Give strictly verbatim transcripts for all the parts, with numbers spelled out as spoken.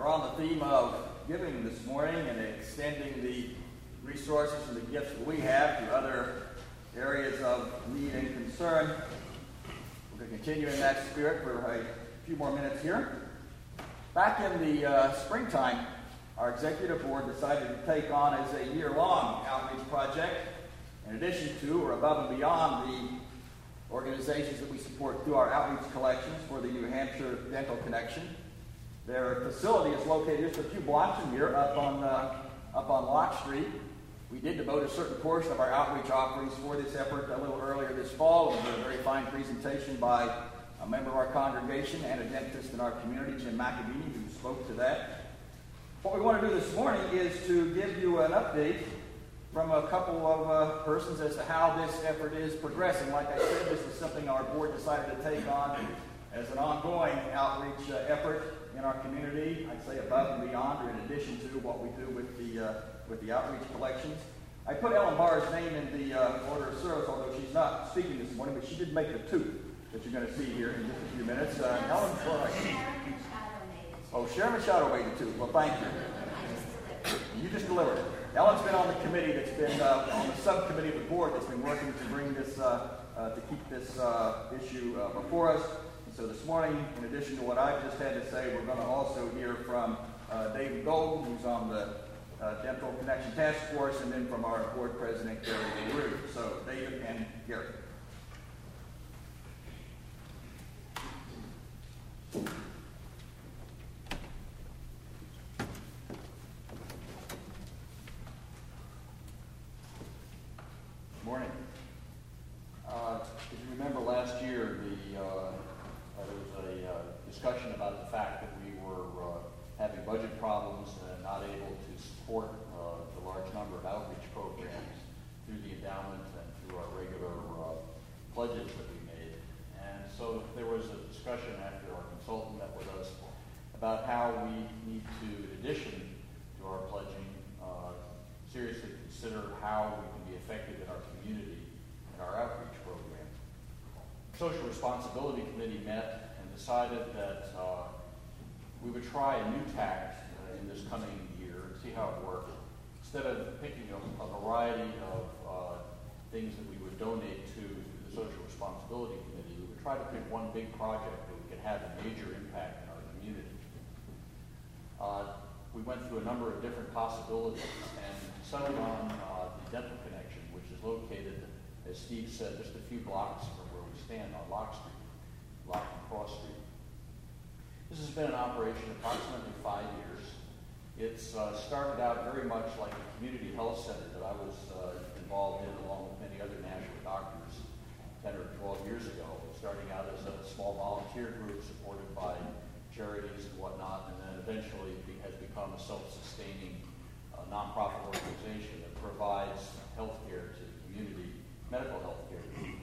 We're on the theme of giving this morning and extending the resources and the gifts that we have to other areas of need and concern. We're going to continue in that spirit for a few more minutes here. Back in the uh, springtime, our executive board decided to take on as a year-long outreach project, in addition to or above and beyond the organizations that we support through our outreach collections for the New Hampshire Dental Connection. Their facility is located just a few blocks from here, up on uh, up on Lock Street. We did devote a certain portion of our outreach offerings for this effort a little earlier this fall. It was a very fine presentation by a member of our congregation and a dentist in our community, Jim McAbee, who spoke to that. What we want to do this morning is to give you an update from a couple of uh, persons as to how this effort is progressing. Like I said, this is something our board decided to take on as an ongoing outreach uh, effort in our community, I'd say above and beyond, or in addition to what we do with the uh, with the outreach collections. I put Ellen Barr's name in the uh, order of service, although she's not speaking this morning, but she did make the two that you're going to see here in just a few minutes. Uh, Ellen, well, oh, Sharon Machado made the two. Well, thank you. You just delivered it. Ellen's been on the committee that's been uh, on the subcommittee of the board that's been working to bring this uh, uh, to keep this uh, issue uh, before us. So this morning, in addition to what I've just had to say, we're going to also hear from uh, David Golden, who's on the uh, Dental Connection Task Force, and then from our board president, Gary LaRue. So David and Gary. Good morning. Uh, if you remember last year, the uh, there was a uh, discussion about the fact that we were uh, having budget problems and not able to support uh, the large number of outreach programs through the endowment and through our regular uh, pledges that we made. And so there was a discussion after our consultant met with us about how we need to, in addition to our pledging, uh, seriously consider how we can be effective in our community and our outreach program. The Social Responsibility Committee met and decided that uh, we would try a new tact uh, in this coming year and see how it worked. Instead of picking a, a variety of uh, things that we would donate to the Social Responsibility Committee, we would try to pick one big project that we could have a major impact in our community. Uh, we went through a number of different possibilities and settled on uh, the Dental Connection, which is located, as Steve said, just a few blocks from where we stand on Lock Street, Lock and Cross Street. This has been in operation approximately five years. It's uh, started out very much like a community health center that I was uh, involved in along with many other national doctors ten or twelve years ago, starting out as a small volunteer group supported by charities and whatnot, and then eventually it has become a self-sustaining uh, nonprofit organization that provides health care to the community, medical health care to the community.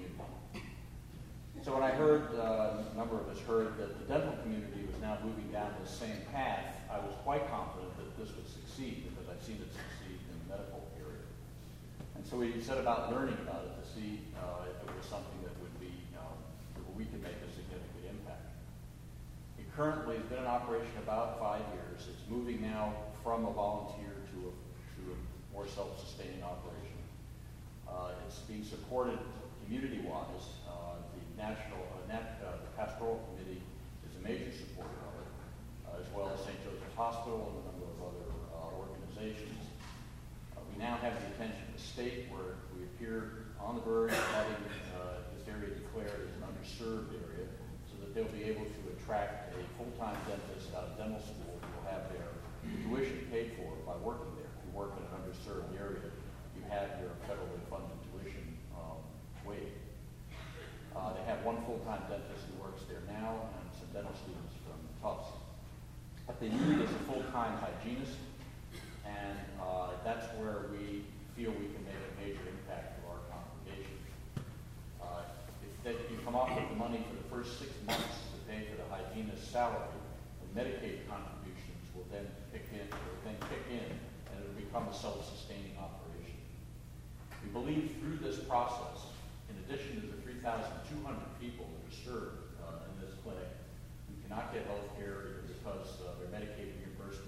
So when I heard, uh, a number of us heard that the dental community was now moving down the same path, I was quite confident that this would succeed because I've seen it succeed in the medical area. And so we set about learning about it to see uh, if it was something that would be, uh, where we could make a significant impact. It currently has been in operation about five years. It's moving now from a volunteer to a, to a more self-sustaining operation. Uh, it's being supported community-wise. Uh, the National uh, Nat, uh, the Pastoral Committee is a major supporter of it, uh, as well as Saint Joseph's Hospital and a number of other uh, organizations. Uh, we now have the attention of the state, where we appear on the verge of having uh, this area declared as an underserved area, so that they'll be able to attract a full-time dentist out of dental school who will have their tuition paid for by working there. If you work in an underserved area, you have your federally funded tuition um, waived. Uh, they have one full-time dentist who works there now and some dental students from Tufts. What they need is a full-time hygienist, and uh, that's where we feel we can make a major impact to our congregation. Uh, if, they, if you come up with the money for the first six months to pay for the hygienist's salary, the Medicaid contributions will then kick in, will then kick in, and it will become a self-sustaining operation. We believe through this process, in addition to the three thousand two hundred people that are served uh, in this clinic who cannot get health care because uh, their Medicaid reimbursement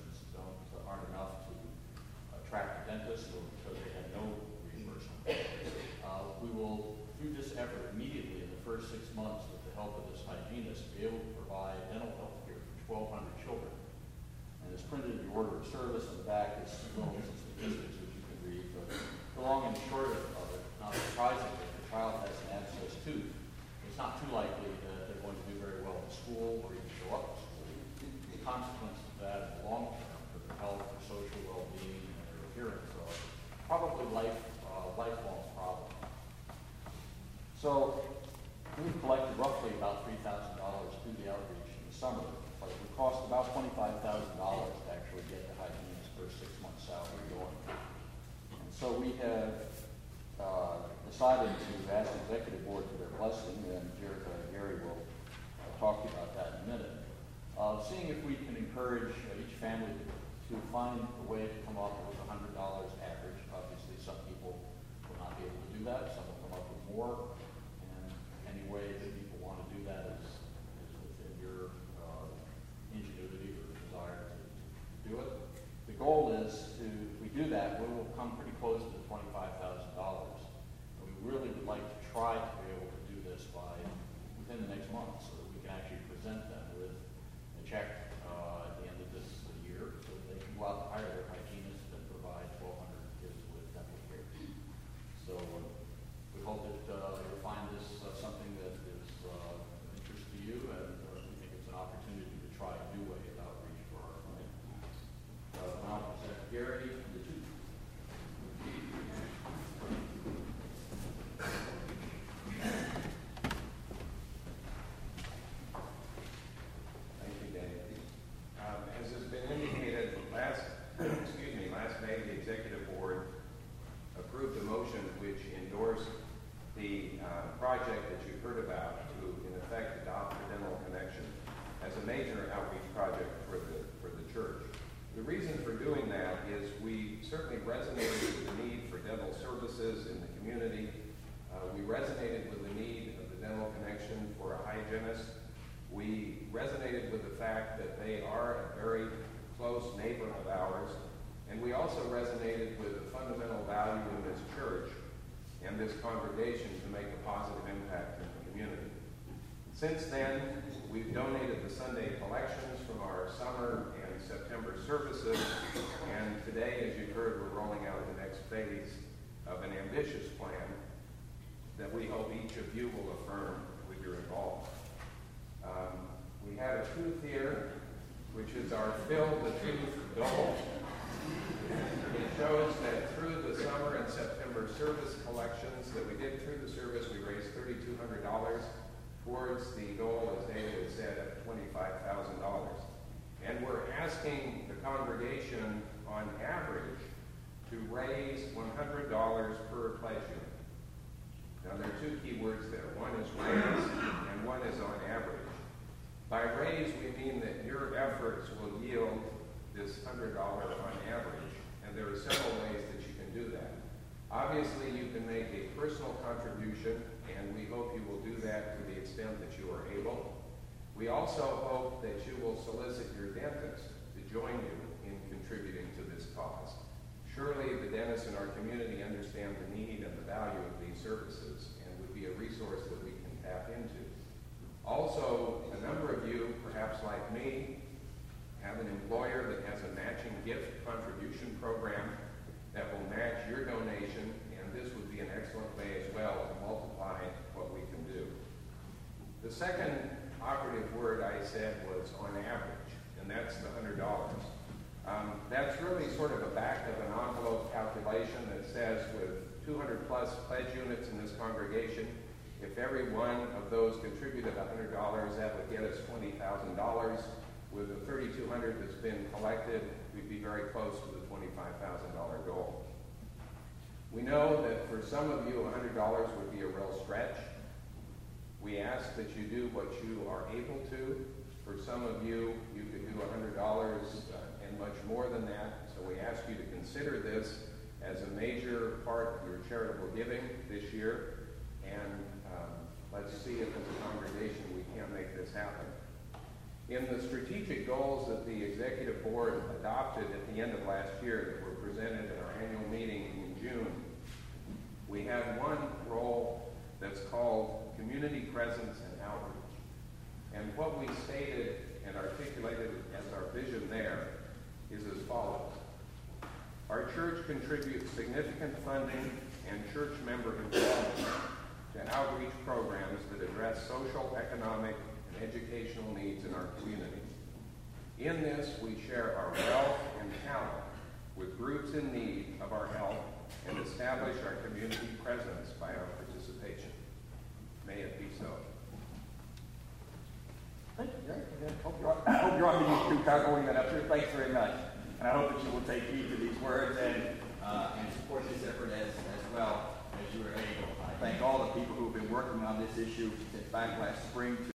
six months with the help of this hygienist, be able to provide dental health care for twelve hundred children. And it's printed in the order of service. On the back is some statistics which you can read. But the long and short of it, not surprisingly, if the child has an abscessed tooth, it's not too likely that they're going to do very well in school or even show up to school. The consequences of that in the long term for their health, their social well-being, and their appearance are probably life, uh, lifelong problems. So we've collected roughly about three thousand dollars through the outreach in the summer, but it would cost about twenty-five thousand dollars to actually get the hygienist's first six months' salary going. And so we have uh, decided to ask the executive board for their blessing, and Jared, uh, Gary will uh, talk to you about that in a minute, uh, seeing if we can encourage uh, each family to, to find a way to come up with one hundred dollars average. Obviously, some people will not be able to do that. Some will come up with more. Any way that people want to do that is, is within your uh, ingenuity or desire to, to do it. The goal is to, if we do that, we will come pretty close to twenty-five thousand dollars. We really would like to try to be able to do this by within the next month so that we can actually present them with a check uh, at the end of this year so that they can go out and hire their hygienist and provide twelve hundred kids with dental care. So uh, we hope that uh, you'll find this uh, something that is uh, of interest to you, and uh, we think it's an opportunity to try a new way of outreach for our clients. Uh, now, I'll present Gary and the two. Thank you, Danny. Um, as has been indicated, last excuse me, last May the executive board approved a motion which endorsed the uh, project that you've heard about to, in effect, adopt the Dental Connection as a major outreach project for the, for the church. The reason for doing that is we certainly resonated with the need for dental services in the community. Uh, we resonated with the need of the Dental Connection for a hygienist. We resonated with the fact that they are a very close neighbor of ours. And we also resonated with the fundamental value in this church and this congregation to make a positive impact in the community. Since then, we've donated the Sunday collections from our summer and September services, and today, as you've heard, we're rolling out the next phase of an ambitious plan that we hope each of you will affirm with your involvement. Um, we have a tooth here, which is our Fill the Tooth goal. It shows that through the summer and September service collections that we did through the service, we raised three thousand two hundred dollars towards the goal, as David said, of twenty-five thousand dollars. And we're asking the congregation, on average, to raise one hundred dollars per pledge unit. Now, there are two key words there. One is raise, and one is on average. By raise, we mean that your efforts will yield this one hundred dollars on average, and there are several ways that you can do that. Obviously, you can make a personal contribution, and we hope you will do that to the extent that you are able. We also hope that you will solicit your dentist to join you in contributing to this cause. Surely the dentists in our community understand the need and the value of these services and would be a resource that we can tap into. Also, a number of you, perhaps like me, have an employer that has a matching gift contribution program that will match your donation, and this would be an excellent way as well to multiply what we can do. The second operative word I said was on average, and that's the one hundred dollars. Um, that's really sort of a back of an envelope calculation that says with two hundred plus pledge units in this congregation, if every one of those contributed one hundred dollars, that would get us twenty thousand dollars. With the three thousand two hundred dollars that's been collected, we'd be very close to the twenty-five thousand dollars goal. We know that for some of you, one hundred dollars would be a real stretch. We ask that you do what you are able to. For some of you, you could do one hundred dollars uh, and much more than that. So we ask you to consider this as a major part of your charitable giving this year. And um, let's see if as a congregation we can make this happen. In the strategic goals that the executive board adopted at the end of last year that were presented at our annual meeting in June, we had one role that's called Community Presence and Outreach. And what we stated and articulated as our vision there is as follows. Our church contributes significant funding and church member involvement to outreach programs that address social, economic, and educational needs in our community. In this, we share our wealth and talent with groups in need of our help and establish our community presence by our participation. May it be so. Thank you, Gary. I hope you're, I hope you're on the YouTube card holding that up here. Thanks very much. And I hope that you will take heed to these words and, uh, and support this effort as, as well as you are able. I thank all the people who have been working on this issue since back last spring.